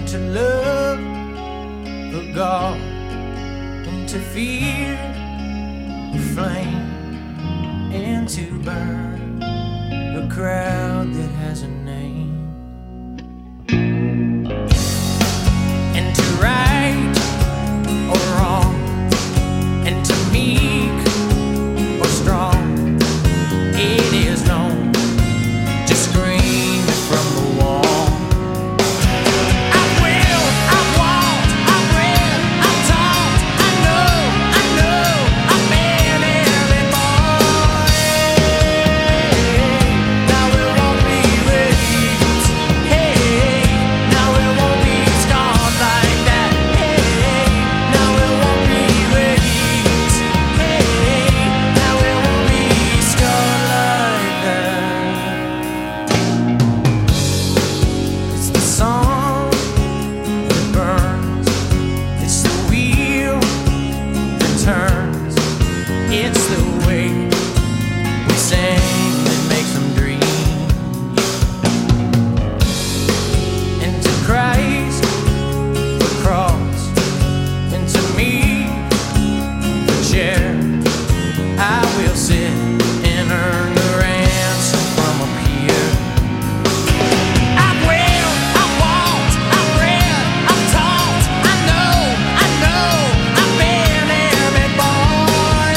to love the God, and to fear the flame, and to burn the crowd that has a name, and to right or wrong, and to meek or strong. It is known, just scream it from the wall. It's the way we sing that makes them dream. And to Christ the cross, and to me the chair, I will sit and earn the ransom from a peer. I've wailed, I've walked, I've read, I've taught, I know, I've been every boy.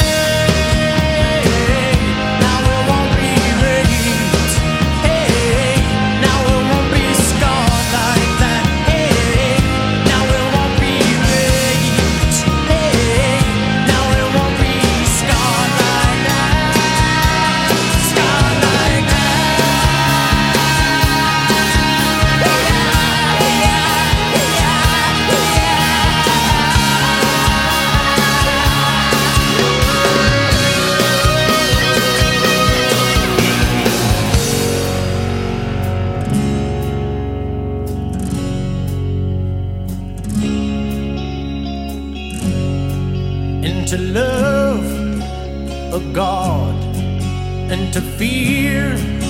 And to love a God, and to fear